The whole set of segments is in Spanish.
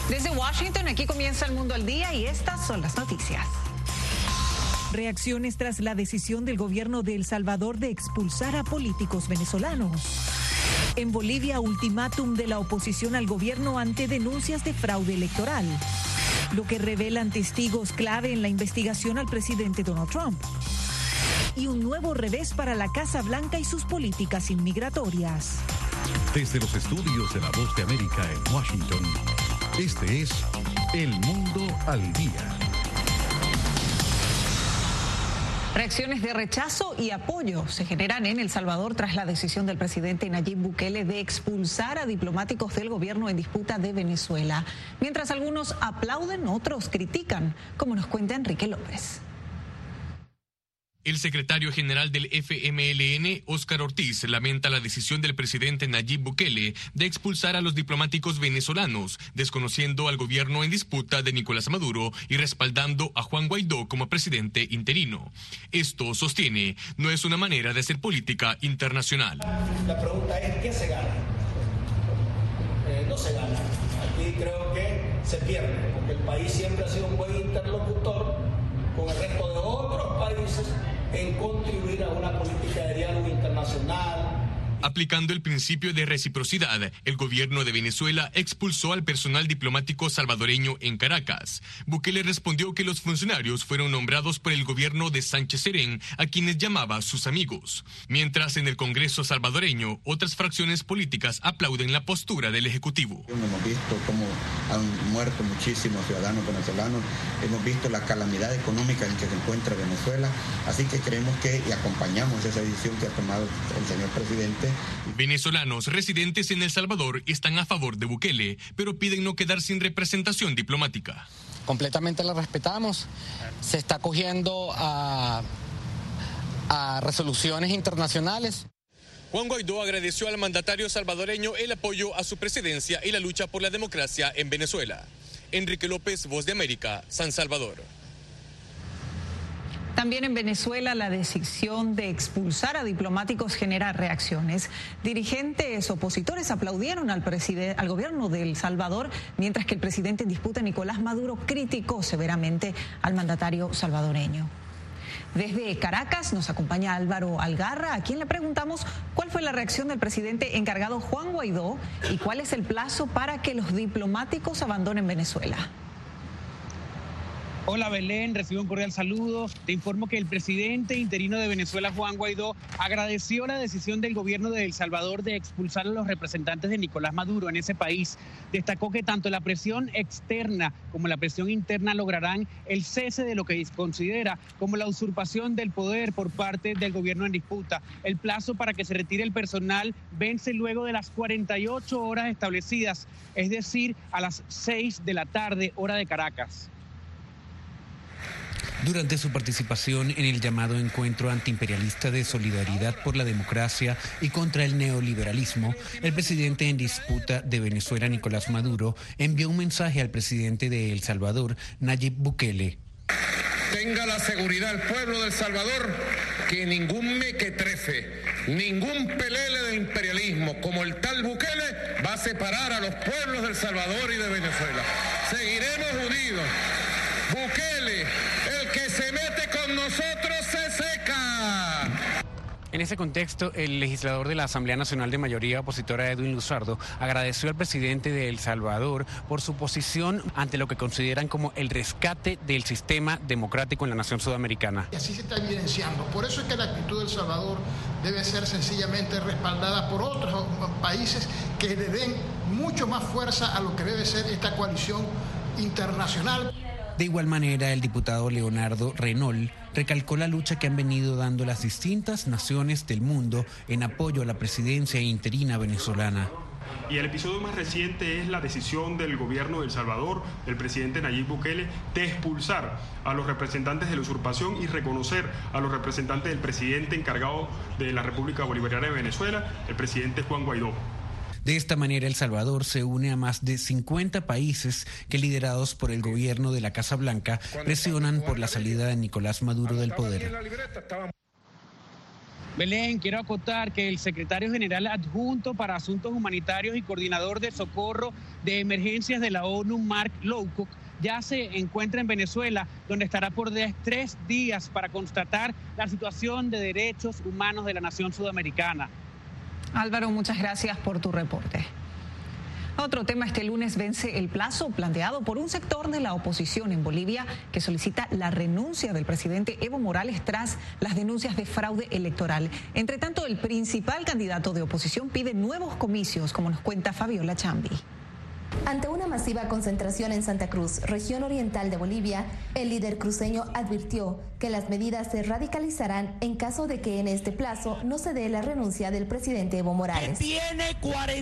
Desde Washington, aquí comienza El Mundo al Día y estas son las noticias. Reacciones tras la decisión del gobierno de El Salvador de expulsar a políticos venezolanos. En Bolivia, ultimátum de la oposición al gobierno ante denuncias de fraude electoral, lo que revelan testigos clave en la investigación al presidente Donald Trump. Y un nuevo revés para la Casa Blanca y sus políticas inmigratorias. Desde los estudios de La Voz de América en Washington, este es El Mundo al Día. Reacciones de rechazo y apoyo se generan en El Salvador tras la decisión del presidente Nayib Bukele de expulsar a diplomáticos del gobierno en disputa de Venezuela. Mientras algunos aplauden, otros critican, como nos cuenta Enrique López. El secretario general del FMLN, Óscar Ortiz, lamenta la decisión del presidente Nayib Bukele de expulsar a los diplomáticos venezolanos, desconociendo al gobierno en disputa de Nicolás Maduro y respaldando a Juan Guaidó como presidente interino. Esto, sostiene, no es una manera de hacer política internacional. La pregunta es, ¿qué se gana? No se gana. Aquí creo que se pierde, porque el país siempre ha sido un buen interlocutor con el resto de otros países en contribuir a una política de diálogo internacional. Aplicando el principio de reciprocidad, el gobierno de Venezuela expulsó al personal diplomático salvadoreño en Caracas. Bukele respondió que los funcionarios fueron nombrados por el gobierno de Sánchez Serén, a quienes llamaba sus amigos. Mientras en el Congreso salvadoreño, otras fracciones políticas aplauden la postura del Ejecutivo. Hemos visto cómo han muerto muchísimos ciudadanos venezolanos, hemos visto la calamidad económica en que se encuentra Venezuela, así que creemos que y acompañamos esa decisión que ha tomado el señor presidente. Venezolanos residentes en El Salvador están a favor de Bukele, pero piden no quedar sin representación diplomática. Completamente la respetamos. Se está acogiendo a resoluciones internacionales. Juan Guaidó agradeció al mandatario salvadoreño el apoyo a su presidencia y la lucha por la democracia en Venezuela. Enrique López, Voz de América, San Salvador. También en Venezuela, la decisión de expulsar a diplomáticos genera reacciones. Dirigentes opositores aplaudieron al gobierno de El Salvador, mientras que el presidente en disputa, Nicolás Maduro, criticó severamente al mandatario salvadoreño. Desde Caracas nos acompaña Álvaro Algarra, a quien le preguntamos cuál fue la reacción del presidente encargado Juan Guaidó y cuál es el plazo para que los diplomáticos abandonen Venezuela. Hola Belén, recibo un cordial saludo. Te informo que el presidente interino de Venezuela, Juan Guaidó, agradeció la decisión del gobierno de El Salvador de expulsar a los representantes de Nicolás Maduro en ese país. Destacó que tanto la presión externa como la presión interna lograrán el cese de lo que considera como la usurpación del poder por parte del gobierno en disputa. El plazo para que se retire el personal vence luego de las 48 horas establecidas, es decir, a las 6 de la tarde, hora de Caracas. Durante su participación en el llamado encuentro antiimperialista de solidaridad por la democracia y contra el neoliberalismo, el presidente en disputa de Venezuela, Nicolás Maduro, envió un mensaje al presidente de El Salvador, Nayib Bukele. Tenga la seguridad el pueblo de El Salvador que ningún mequetrefe, ningún pelele del imperialismo como el tal Bukele va a separar a los pueblos de El Salvador y de Venezuela. Seguiremos unidos. Bukele, el que se mete con nosotros se seca. En ese contexto, el legislador de la Asamblea Nacional de Mayoría Opositora, Edwin Luzardo, agradeció al presidente de El Salvador por su posición ante lo que consideran como el rescate del sistema democrático en la nación sudamericana. Y así se está evidenciando. Por eso es que la actitud de El Salvador debe ser sencillamente respaldada por otros países que le den mucho más fuerza a lo que debe ser esta coalición internacional. De igual manera, el diputado Leonardo Reynol recalcó la lucha que han venido dando las distintas naciones del mundo en apoyo a la presidencia interina venezolana. Y el episodio más reciente es la decisión del gobierno de El Salvador, del presidente Nayib Bukele, de expulsar a los representantes de la usurpación y reconocer a los representantes del presidente encargado de la República Bolivariana de Venezuela, el presidente Juan Guaidó. De esta manera, El Salvador se une a más de 50 países que, liderados por el gobierno de la Casa Blanca, presionan por la salida de Nicolás Maduro del poder. Belén, quiero acotar que el secretario general adjunto para Asuntos Humanitarios y coordinador de socorro de emergencias de la ONU, Mark Lowcock, ya se encuentra en Venezuela, donde estará por 3 días para constatar la situación de derechos humanos de la nación sudamericana. Álvaro, muchas gracias por tu reporte. Otro tema: este lunes vence el plazo planteado por un sector de la oposición en Bolivia que solicita la renuncia del presidente Evo Morales tras las denuncias de fraude electoral. Entre tanto, el principal candidato de oposición pide nuevos comicios, como nos cuenta Fabiola Chambi. Ante una masiva concentración en Santa Cruz, región oriental de Bolivia, el líder cruceño advirtió que las medidas se radicalizarán en caso de que en este plazo no se dé la renuncia del presidente Evo Morales. Que tiene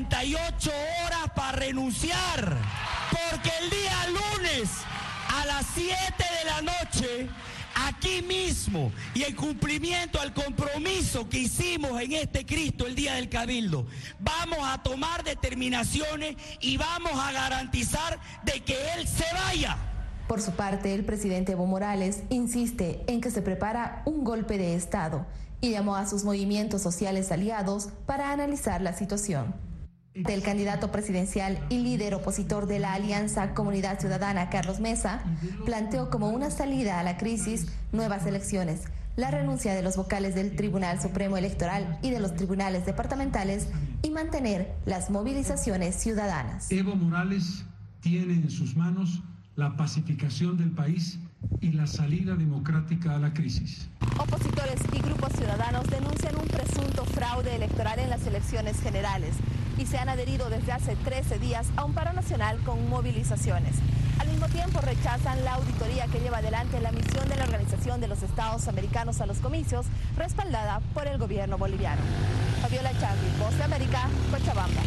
48 horas para renunciar, porque el día lunes a las 7 de la noche, aquí mismo, y en cumplimiento al compromiso que hicimos en este Cristo el día del Cabildo, vamos a tomar determinaciones y vamos a garantizar de que él se vaya. Por su parte, el presidente Evo Morales insiste en que se prepara un golpe de Estado y llamó a sus movimientos sociales aliados para analizar la situación. El candidato presidencial y líder opositor de la Alianza Comunidad Ciudadana, Carlos Mesa, planteó como una salida a la crisis nuevas elecciones, la renuncia de los vocales del Tribunal Supremo Electoral y de los tribunales departamentales y mantener las movilizaciones ciudadanas. Evo Morales tiene en sus manos la pacificación del país y la salida democrática a la crisis. Opositores y grupos ciudadanos denuncian un presunto fraude electoral en las elecciones generales y se han adherido desde hace 13 días a un paro nacional con movilizaciones. Al mismo tiempo rechazan la auditoría que lleva adelante la misión de la Organización de los Estados Americanos a los comicios, respaldada por el gobierno boliviano. Fabiola Chambi, Voz de América, Cochabamba.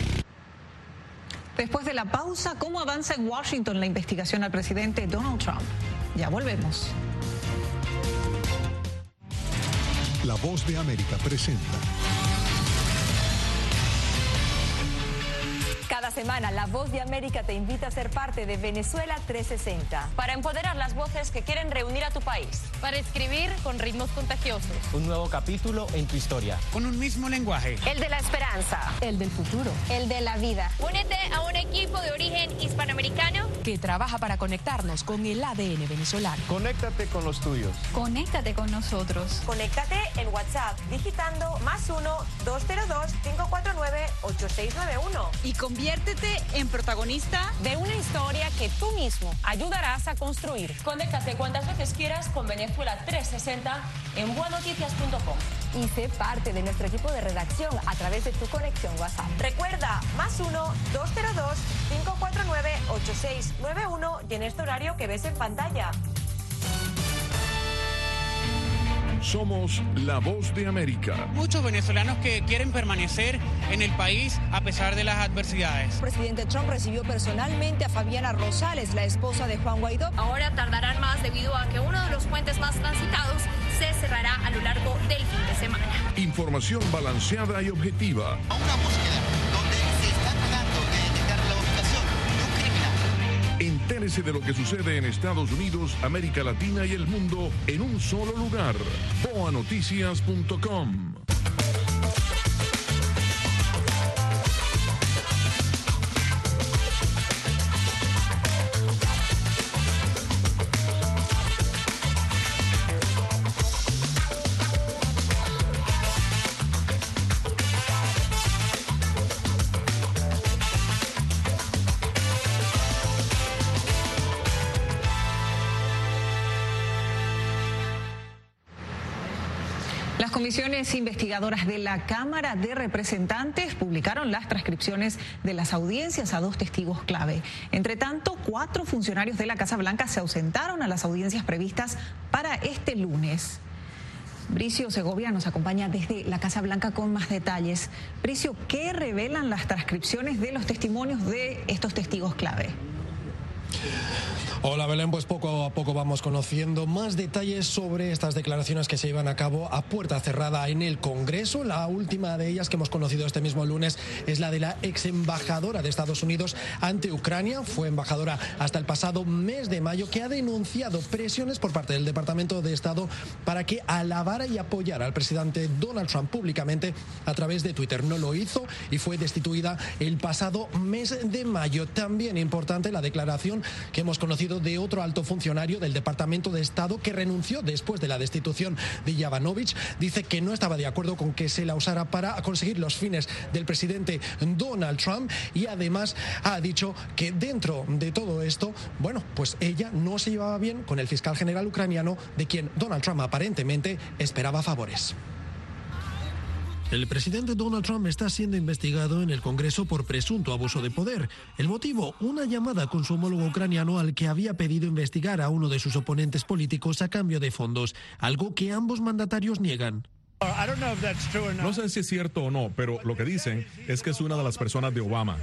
Después de la pausa, ¿cómo avanza en Washington la investigación al presidente Donald Trump? Ya volvemos. La Voz de América presenta. Cada semana, La Voz de América te invita a ser parte de Venezuela 360. Para empoderar las voces que quieren reunir a tu país. Para escribir con ritmos contagiosos. Un nuevo capítulo en tu historia. Con un mismo lenguaje. El de la esperanza. El del futuro. El de la vida. Únete a un equipo de origen hispanoamericano que trabaja para conectarnos con el ADN venezolano. Conéctate con los tuyos. Conéctate con nosotros. Conéctate en WhatsApp digitando +1-202-549-8691. Y conviértete en protagonista de una historia que tú mismo ayudarás a construir. Conéctate cuantas veces quieras con Venezuela 360 en buenoticias.com. Y sé parte de nuestro equipo de redacción a través de tu conexión WhatsApp. Recuerda, +1-202-549-8691 y en este horario que ves en pantalla. Somos la Voz de América. Muchos venezolanos que quieren permanecer en el país a pesar de las adversidades. El presidente Trump recibió personalmente a Fabiana Rosales, la esposa de Juan Guaidó. Ahora tardarán más debido a que uno de los puentes más transitados se cerrará a lo largo del fin de semana. Información balanceada y objetiva. A una búsqueda donde se está tratando de detectar la ubicación de un criminal. Entérese de lo que sucede en Estados Unidos, América Latina y el mundo en un solo lugar. boanoticias.com. Las comisiones investigadoras de la Cámara de Representantes publicaron las transcripciones de las audiencias a 2 testigos clave. Entre tanto, 4 funcionarios de la Casa Blanca se ausentaron a las audiencias previstas para este lunes. Bricio Segovia nos acompaña desde la Casa Blanca con más detalles. Bricio, ¿qué revelan las transcripciones de los testimonios de estos testigos clave? Hola Belén, pues poco a poco vamos conociendo más detalles sobre estas declaraciones que se llevan a cabo a puerta cerrada en el Congreso. La última de ellas que hemos conocido este mismo lunes es la de la ex embajadora de Estados Unidos ante Ucrania. Fue embajadora hasta el pasado mes de mayo, que ha denunciado presiones por parte del Departamento de Estado para que alabara y apoyara al presidente Donald Trump públicamente a través de Twitter. No lo hizo y fue destituida el pasado mes de mayo. También importante la declaración que hemos conocido de otro alto funcionario del Departamento de Estado que renunció después de la destitución de Yovanovitch. Dice que no estaba de acuerdo con que se la usara para conseguir los fines del presidente Donald Trump, y además ha dicho que dentro de todo esto, bueno, pues ella no se llevaba bien con el fiscal general ucraniano, de quien Donald Trump aparentemente esperaba favores. El presidente Donald Trump está siendo investigado en el Congreso por presunto abuso de poder. El motivo, una llamada con su homólogo ucraniano al que había pedido investigar a uno de sus oponentes políticos a cambio de fondos, algo que ambos mandatarios niegan. No sé si es cierto o no, pero lo que dicen es que es una de las personas de Obama.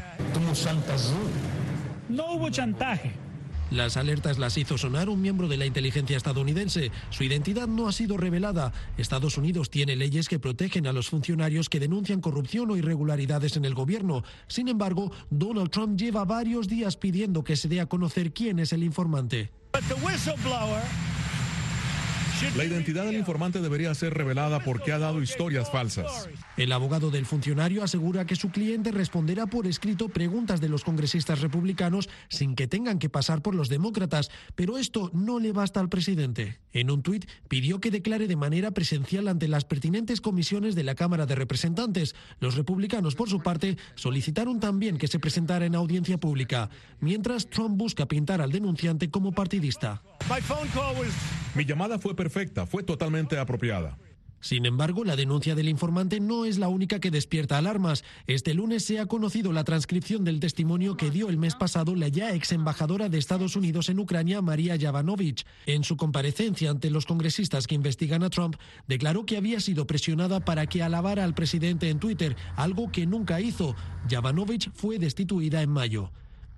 No hubo chantaje. Las alertas las hizo sonar un miembro de la inteligencia estadounidense. Su identidad no ha sido revelada. Estados Unidos tiene leyes que protegen a los funcionarios que denuncian corrupción o irregularidades en el gobierno. Sin embargo, Donald Trump lleva varios días pidiendo que se dé a conocer quién es el informante. La identidad del informante debería ser revelada porque ha dado historias falsas. El abogado del funcionario asegura que su cliente responderá por escrito preguntas de los congresistas republicanos sin que tengan que pasar por los demócratas, pero esto no le basta al presidente. En un tuit pidió que declare de manera presencial ante las pertinentes comisiones de la Cámara de Representantes. Los republicanos, por su parte, solicitaron también que se presentara en audiencia pública, mientras Trump busca pintar al denunciante como partidista. Mi llamada fue perfecta, fue totalmente apropiada. Sin embargo, la denuncia del informante no es la única que despierta alarmas. Este lunes se ha conocido la transcripción del testimonio que dio el mes pasado la ya ex embajadora de Estados Unidos en Ucrania, María Yovanovitch. En su comparecencia ante los congresistas que investigan a Trump, declaró que había sido presionada para que alabara al presidente en Twitter, algo que nunca hizo. Yovanovitch fue destituida en mayo.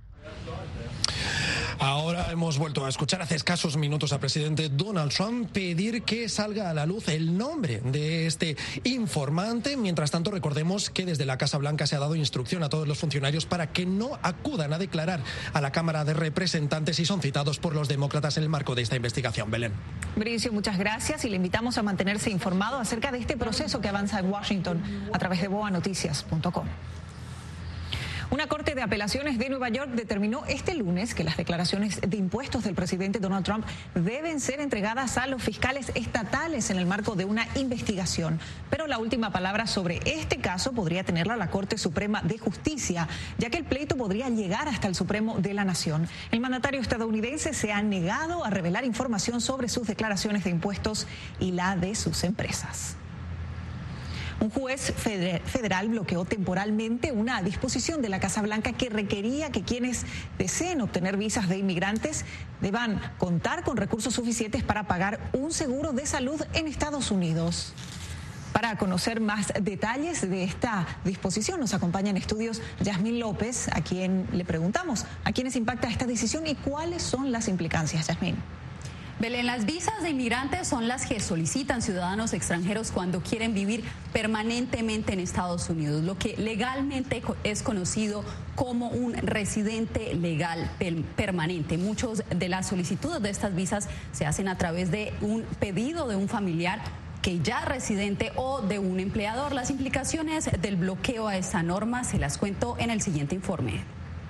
Ahora hemos vuelto a escuchar hace escasos minutos al presidente Donald Trump pedir que salga a la luz el nombre de este informante. Mientras tanto, recordemos que desde la Casa Blanca se ha dado instrucción a todos los funcionarios para que no acudan a declarar a la Cámara de Representantes si son citados por los demócratas en el marco de esta investigación. Belén. Bricio, muchas gracias y le invitamos a mantenerse informado acerca de este proceso que avanza en Washington a través de boanoticias.com. Una corte de apelaciones de Nueva York determinó este lunes que las declaraciones de impuestos del presidente Donald Trump deben ser entregadas a los fiscales estatales en el marco de una investigación. Pero la última palabra sobre este caso podría tenerla la Corte Suprema de Justicia, ya que el pleito podría llegar hasta el Supremo de la Nación. El mandatario estadounidense se ha negado a revelar información sobre sus declaraciones de impuestos y la de sus empresas. Un juez federal bloqueó temporalmente una disposición de la Casa Blanca que requería que quienes deseen obtener visas de inmigrantes deban contar con recursos suficientes para pagar un seguro de salud en Estados Unidos. Para conocer más detalles de esta disposición nos acompaña en estudios Yasmín López, a quien le preguntamos a quiénes impacta esta decisión y cuáles son las implicancias. Yasmín. Belén, las visas de inmigrantes son las que solicitan ciudadanos extranjeros cuando quieren vivir permanentemente en Estados Unidos, lo que legalmente es conocido como un residente legal permanente. Muchas de las solicitudes de estas visas se hacen a través de un pedido de un familiar que ya es residente o de un empleador. Las implicaciones del bloqueo a esta norma se las cuento en el siguiente informe.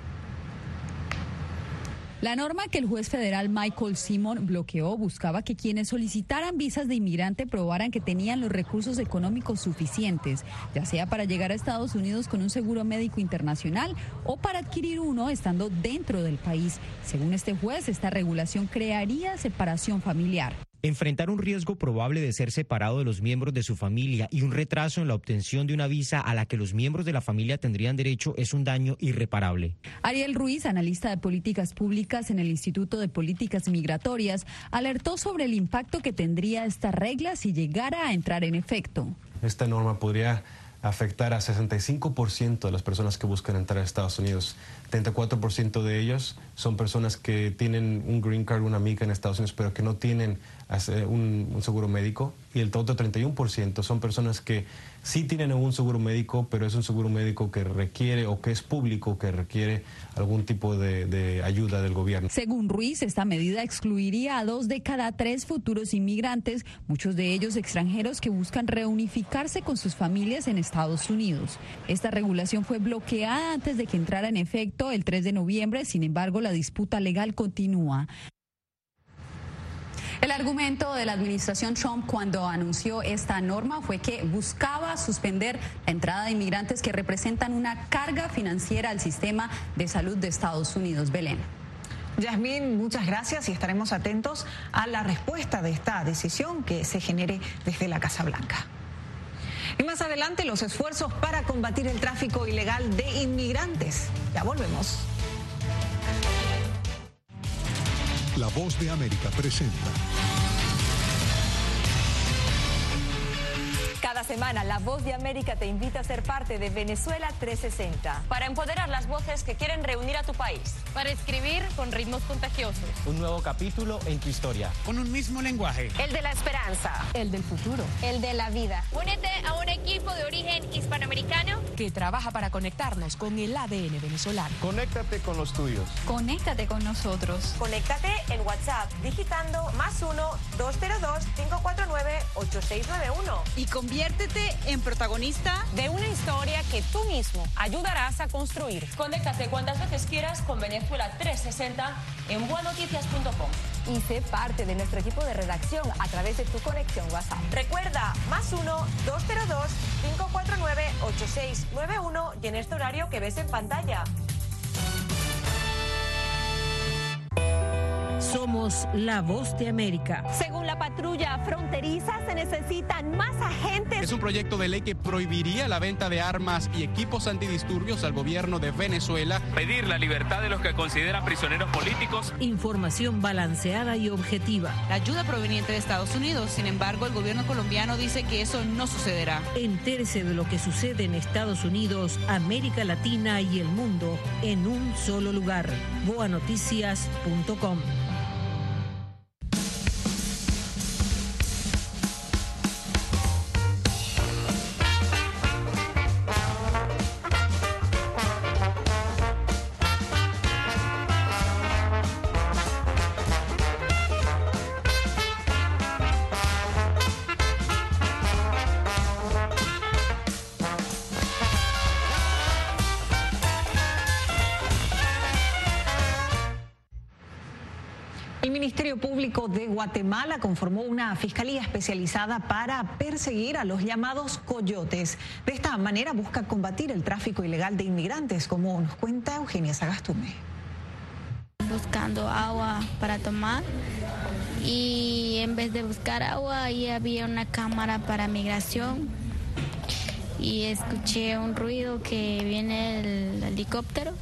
La norma que el juez federal Michael Simon bloqueó buscaba que quienes solicitaran visas de inmigrante probaran que tenían los recursos económicos suficientes, ya sea para llegar a Estados Unidos con un seguro médico internacional o para adquirir uno estando dentro del país. Según este juez, esta regulación crearía separación familiar. Enfrentar un riesgo probable de ser separado de los miembros de su familia y un retraso en la obtención de una visa a la que los miembros de la familia tendrían derecho es un daño irreparable. Ariel Ruiz, analista de políticas públicas en el Instituto de Políticas Migratorias, alertó sobre el impacto que tendría esta regla si llegara a entrar en efecto. Esta norma podría afectar a 65% de las personas que buscan entrar a Estados Unidos. 34% de ellos son personas que tienen un green card, una mica en Estados Unidos, pero que no tienen un seguro médico. Y el otro 31% son personas que sí tienen un seguro médico, pero es un seguro médico que requiere, o que es público, que requiere algún tipo de ayuda del gobierno. Según Ruiz, esta medida excluiría a 2 de cada 3 futuros inmigrantes, muchos de ellos extranjeros que buscan reunificarse con sus familias en Estados Unidos. Esta regulación fue bloqueada antes de que entrara en efecto el 3 de noviembre, sin embargo, la disputa legal continúa. El argumento de la administración Trump cuando anunció esta norma fue que buscaba suspender la entrada de inmigrantes que representan una carga financiera al sistema de salud de Estados Unidos. Belén. Yasmín, muchas gracias y estaremos atentos a la respuesta de esta decisión que se genere desde la Casa Blanca. Y más adelante, los esfuerzos para combatir el tráfico ilegal de inmigrantes. Ya volvemos. La Voz de América presenta. Cada semana, La Voz de América te invita a ser parte de Venezuela 360. Para empoderar las voces que quieren reunir a tu país. Para escribir con ritmos contagiosos. Un nuevo capítulo en tu historia. Con un mismo lenguaje. El de la esperanza. El del futuro. El de la vida. Únete a un equipo de origen hispanoamericano que trabaja para conectarnos con el ADN venezolano. Conéctate con los tuyos. Conéctate con nosotros. Conéctate en WhatsApp digitando +1-202-549-8691. Y conviértete en protagonista de una historia que tú mismo ayudarás a construir. Conéctate cuantas veces quieras con Venezuela 360 en buenoticias.com. Y sé parte de nuestro equipo de redacción a través de tu conexión WhatsApp. Recuerda, +1-202-549-8691 y en este horario que ves en pantalla. Somos la Voz de América. Según la patrulla fronteriza, se necesitan más agentes. Es un proyecto de ley que prohibiría la venta de armas y equipos antidisturbios al gobierno de Venezuela. Pedir la libertad de los que consideran prisioneros políticos. Información balanceada y objetiva. La ayuda proveniente de Estados Unidos, sin embargo, el gobierno colombiano dice que eso no sucederá. Entérese de lo que sucede en Estados Unidos, América Latina y el mundo en un solo lugar. Boanoticias.com. El Ministerio Público de Guatemala conformó una fiscalía especializada para perseguir a los llamados coyotes. De esta manera busca combatir el tráfico ilegal de inmigrantes, como nos cuenta Eugenia Sagastume. Buscando agua para tomar y en vez de buscar agua ahí había una cámara para migración y escuché un ruido que viene el helicóptero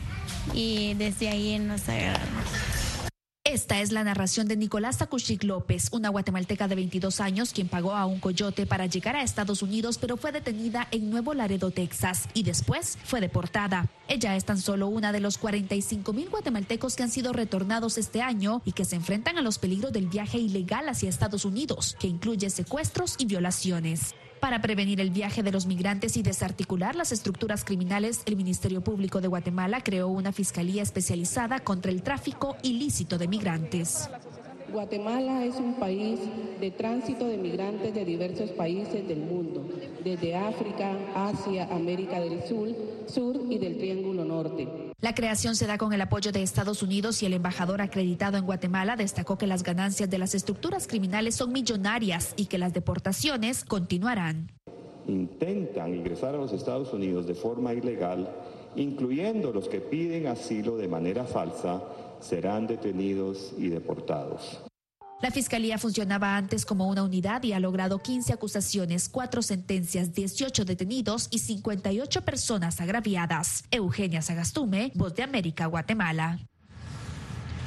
y desde ahí nos agarraron. Esta es la narración de Nicolás Takushik López, una guatemalteca de 22 años quien pagó a un coyote para llegar a Estados Unidos, pero fue detenida en Nuevo Laredo, Texas, y después fue deportada. Ella es tan solo una de los 45,000 guatemaltecos que han sido retornados este año y que se enfrentan a los peligros del viaje ilegal hacia Estados Unidos, que incluye secuestros y violaciones. Para prevenir el viaje de los migrantes y desarticular las estructuras criminales, el Ministerio Público de Guatemala creó una fiscalía especializada contra el tráfico ilícito de migrantes. Guatemala es un país de tránsito de migrantes de diversos países del mundo, desde África, Asia, América del Sur y del Triángulo Norte. La creación se da con el apoyo de Estados Unidos y el embajador acreditado en Guatemala destacó que las ganancias de las estructuras criminales son millonarias y que las deportaciones continuarán. Intentan ingresar a los Estados Unidos de forma ilegal, incluyendo los que piden asilo de manera falsa, serán detenidos y deportados. La Fiscalía funcionaba antes como una unidad y ha logrado 15 acusaciones, 4 sentencias, 18 detenidos y 58 personas agraviadas. Eugenia Sagastume, Voz de América, Guatemala.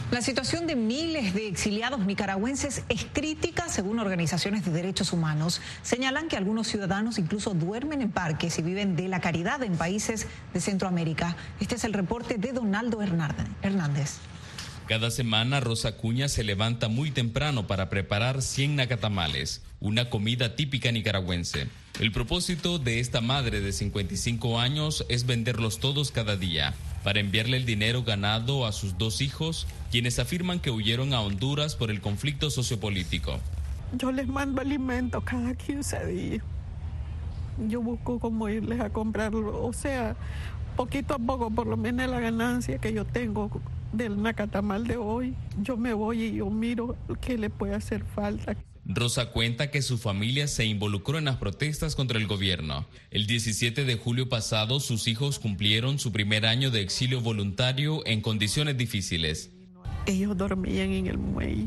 La situación de miles de exiliados nicaragüenses es crítica, según organizaciones de derechos humanos. Señalan que algunos ciudadanos incluso duermen en parques y viven de la caridad en países de Centroamérica. Este es el reporte de Donaldo Hernández. Cada semana Rosa Acuña se levanta muy temprano para preparar 100 nacatamales, una comida típica nicaragüense. El propósito de esta madre de 55 años es venderlos todos cada día, para enviarle el dinero ganado a sus 2 hijos, quienes afirman que huyeron a Honduras por el conflicto sociopolítico. Yo les mando alimento cada 15 días. Yo busco cómo irles a comprarlo, o sea, poquito a poco, por lo menos la ganancia que yo tengo del nacatamal de hoy, yo me voy y yo miro qué le puede hacer falta. Rosa cuenta que su familia se involucró en las protestas contra el gobierno. El 17 de julio pasado, sus hijos cumplieron su primer año de exilio voluntario en condiciones difíciles. Ellos dormían en el muelle.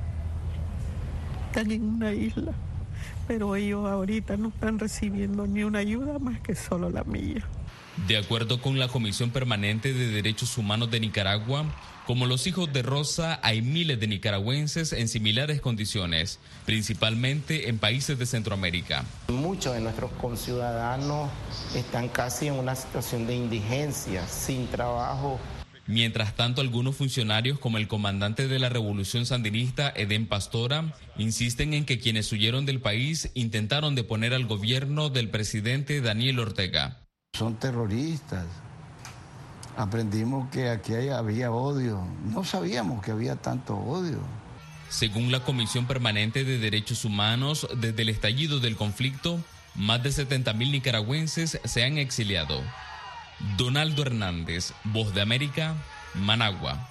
Están en una isla, pero ellos ahorita no están recibiendo ni una ayuda más que solo la mía. De acuerdo con la Comisión Permanente de Derechos Humanos de Nicaragua, como los hijos de Rosa, hay miles de nicaragüenses en similares condiciones, principalmente en países de Centroamérica. Muchos de nuestros conciudadanos están casi en una situación de indigencia, sin trabajo. Mientras tanto, algunos funcionarios, como el comandante de la Revolución Sandinista, Edén Pastora, insisten en que quienes huyeron del país intentaron deponer al gobierno del presidente Daniel Ortega. Son terroristas. Aprendimos que aquí había odio. No sabíamos que había tanto odio. Según la Comisión Permanente de Derechos Humanos, desde el estallido del conflicto, más de 70,000 nicaragüenses se han exiliado. Donaldo Hernández, Voz de América, Managua.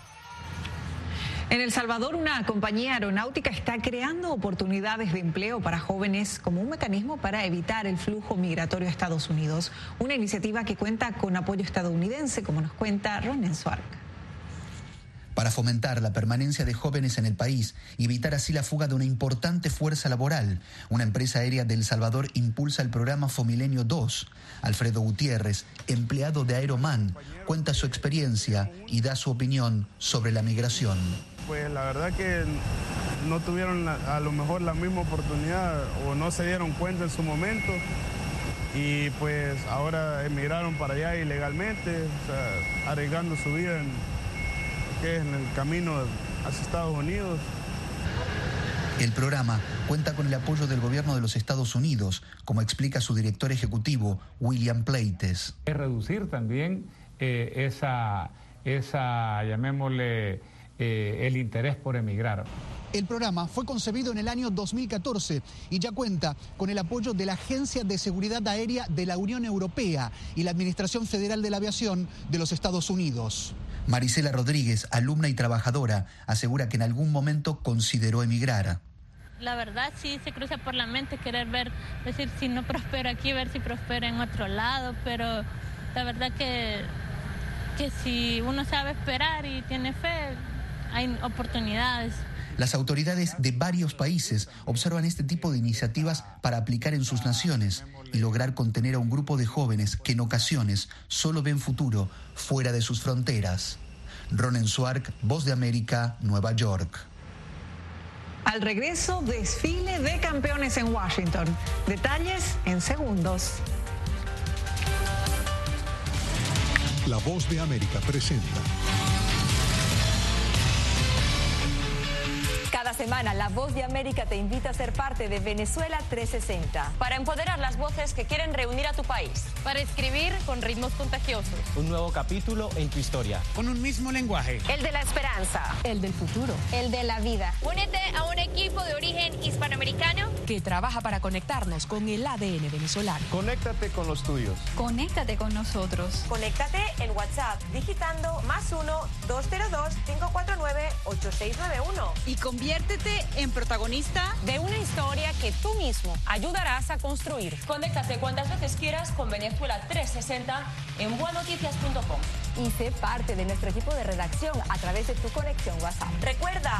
En El Salvador, una compañía aeronáutica está creando oportunidades de empleo para jóvenes como un mecanismo para evitar el flujo migratorio a Estados Unidos. Una iniciativa que cuenta con apoyo estadounidense, como nos cuenta Ronen Suark. Para fomentar la permanencia de jóvenes en el país y evitar así la fuga de una importante fuerza laboral, una empresa aérea de El Salvador impulsa el programa Fomilenio 2. Alfredo Gutiérrez, empleado de Aeroman, cuenta su experiencia y da su opinión sobre la migración. Pues la verdad que no tuvieron a lo mejor la misma oportunidad o no se dieron cuenta en su momento y pues ahora emigraron para allá ilegalmente, o sea, arriesgando su vida en el camino hacia Estados Unidos. El programa cuenta con el apoyo del gobierno de los Estados Unidos, como explica su director ejecutivo, William Pleites. Es reducir también esa llamémosle, el interés por emigrar. El programa fue concebido en el año 2014 y ya cuenta con el apoyo de la Agencia de Seguridad Aérea de la Unión Europea y la Administración Federal de la Aviación de los Estados Unidos. Marisela Rodríguez, alumna y trabajadora, asegura que en algún momento consideró emigrar. La verdad sí se cruza por la mente querer ver, decir si no prospera aquí, ver si prospera en otro lado, pero la verdad que si uno sabe esperar y tiene fe, hay oportunidades. Las autoridades de varios países observan este tipo de iniciativas para aplicar en sus naciones y lograr contener a un grupo de jóvenes que en ocasiones solo ven futuro fuera de sus fronteras. Ronen Suark, Voz de América, Nueva York. Al regreso, desfile de campeones en Washington. Detalles en segundos. La Voz de América presenta. Cada semana, La Voz de América te invita a ser parte de Venezuela 360. Para empoderar las voces que quieren reunir a tu país. Para escribir con ritmos contagiosos. Un nuevo capítulo en tu historia. Con un mismo lenguaje. El de la esperanza. El del futuro. El de la vida. Únete a un equipo de origen hispanoamericano que trabaja para conectarnos con el ADN venezolano. Conéctate con los tuyos. Conéctate con nosotros. Conéctate en WhatsApp digitando +1-202-549-8691. Y conviértete en protagonista de una historia que tú mismo ayudarás a construir. Conéctate cuantas veces quieras con Venezuela 360 en buenoticias.com. Y sé parte de nuestro equipo de redacción a través de tu conexión WhatsApp. Recuerda,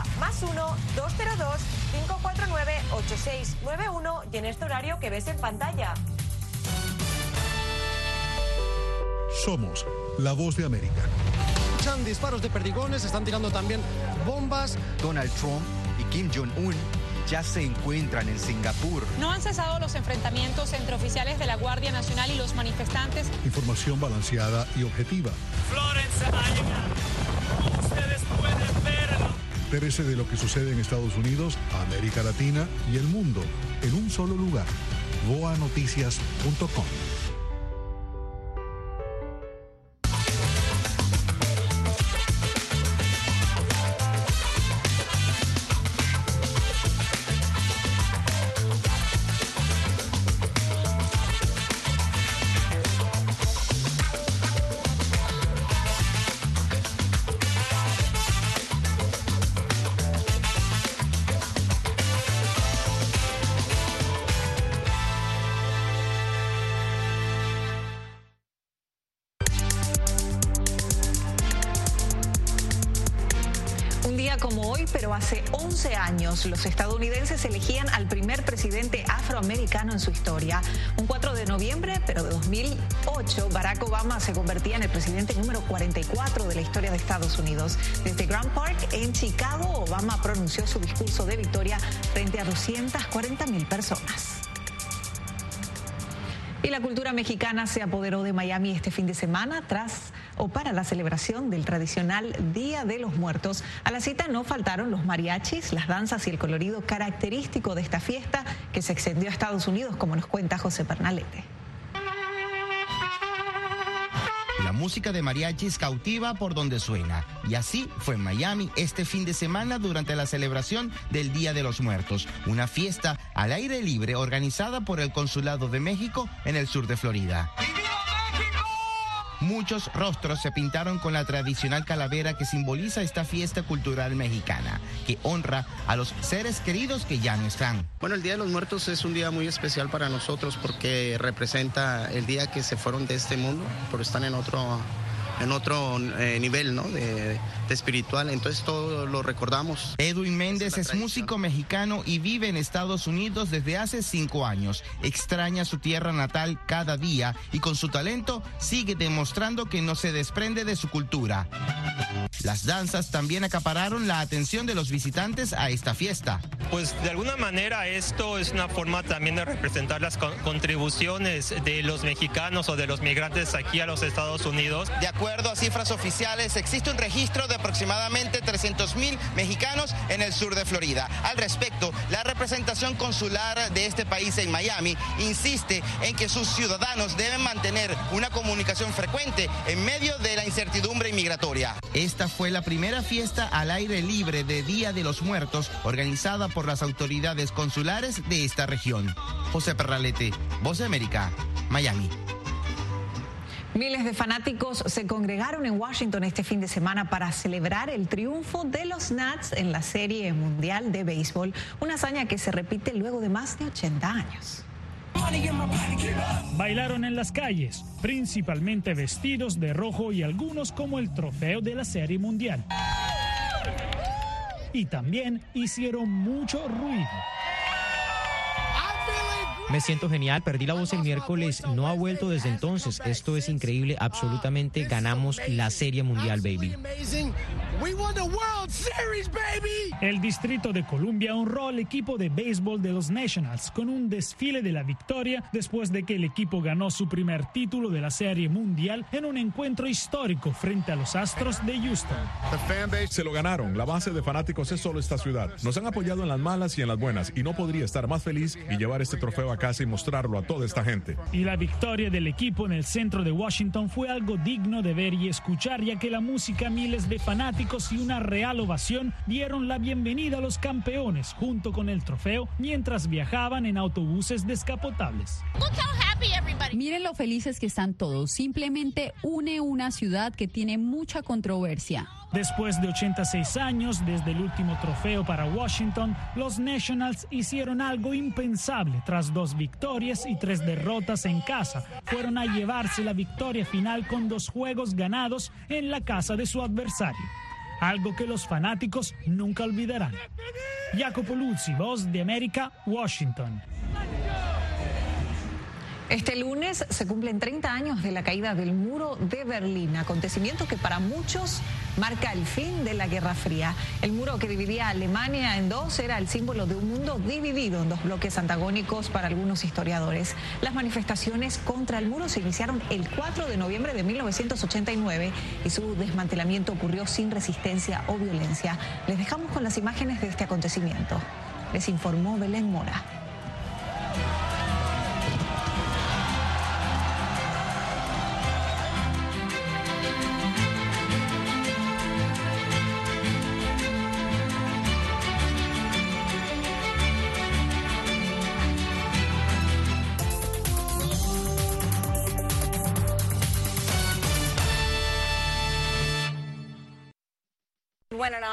+1-202-549-8691 y en este horario que ves en pantalla. Somos La Voz de América. escuchan disparos de perdigones, están tirando también bombas. Donald Trump y Kim Jong-un ya se encuentran en Singapur. No han cesado los enfrentamientos entre oficiales de la Guardia Nacional y los manifestantes. Información balanceada y objetiva. Florence, ustedes pueden verlo. Entérese de lo que sucede en Estados Unidos, América Latina y el mundo en un solo lugar. voanoticias.com. Como hoy, pero hace 11 años, los estadounidenses elegían al primer presidente afroamericano en su historia. Un 4 de noviembre, pero de 2008, Barack Obama se convertía en el presidente número 44 de la historia de Estados Unidos. Desde Grand Park, en Chicago, Obama pronunció su discurso de victoria frente a 240,000 personas. Y la cultura mexicana se apoderó de Miami este fin de semana para la celebración del tradicional Día de los Muertos. A la cita no faltaron los mariachis, las danzas y el colorido característico de esta fiesta que se extendió a Estados Unidos, como nos cuenta José Pernalete. La música de mariachis cautiva por donde suena. Y así fue en Miami este fin de semana durante la celebración del Día de los Muertos, una fiesta al aire libre organizada por el Consulado de México en el sur de Florida. Muchos rostros se pintaron con la tradicional calavera que simboliza esta fiesta cultural mexicana, que honra a los seres queridos que ya no están. Bueno, el Día de los Muertos es un día muy especial para nosotros porque representa el día que se fueron de este mundo, pero están en otro nivel, ¿no? de espiritual, entonces todo lo recordamos. Edwin Méndez es músico mexicano y vive en Estados Unidos desde hace 5 años. Extraña su tierra natal cada día y con su talento sigue demostrando que no se desprende de su cultura. Las danzas también acapararon la atención de los visitantes a esta fiesta. Pues de alguna manera esto es una forma también de representar las contribuciones de los mexicanos o de los migrantes aquí a los Estados Unidos. De acuerdo a cifras oficiales, existe un registro de aproximadamente 300,000 mexicanos en el sur de Florida. Al respecto, la representación consular de este país en Miami insiste en que sus ciudadanos deben mantener una comunicación frecuente en medio de la incertidumbre inmigratoria. Esta fue la primera fiesta al aire libre de Día de los Muertos organizada por las autoridades consulares de esta región. José Pernalete, Voz de América, Miami. Miles de fanáticos se congregaron en Washington este fin de semana para celebrar el triunfo de los Nats en la Serie Mundial de Béisbol, una hazaña que se repite luego de más de 80 años. Bailaron en las calles, principalmente vestidos de rojo y algunos como el trofeo de la Serie Mundial. Y también hicieron mucho ruido. Me siento genial, perdí la voz el miércoles, no ha vuelto desde entonces. Esto es increíble, absolutamente ganamos la Serie Mundial, baby. El Distrito de Columbia honró al equipo de béisbol de los Nationals con un desfile de la victoria después de que el equipo ganó su primer título de la Serie Mundial en un encuentro histórico frente a los Astros de Houston. Se lo ganaron, la base de fanáticos es solo esta ciudad. Nos han apoyado en las malas y en las buenas y no podría estar más feliz y llevar este trofeo a casa y mostrarlo a toda esta gente. Y la victoria del equipo en el centro de Washington fue algo digno de ver y escuchar, ya que la música, miles de fanáticos y una real ovación dieron la bienvenida a los campeones junto con el trofeo mientras viajaban en autobuses descapotables. Miren lo felices que están todos. Simplemente une una ciudad que tiene mucha controversia. Después de 86 años desde el último trofeo para Washington, los Nationals hicieron algo impensable. Tras 2 victorias y 3 derrotas en casa, fueron a llevarse la victoria final con 2 juegos ganados en la casa de su adversario. Algo que los fanáticos nunca olvidarán. Jacopo Luzzi, Voz de América, Washington. Este lunes se cumplen 30 años de la caída del muro de Berlín, acontecimiento que para muchos marca el fin de la Guerra Fría. El muro que dividía a Alemania en dos era el símbolo de un mundo dividido en dos bloques antagónicos para algunos historiadores. Las manifestaciones contra el muro se iniciaron el 4 de noviembre de 1989 y su desmantelamiento ocurrió sin resistencia o violencia. Les dejamos con las imágenes de este acontecimiento. Les informó Belén Mora. Bueno, no.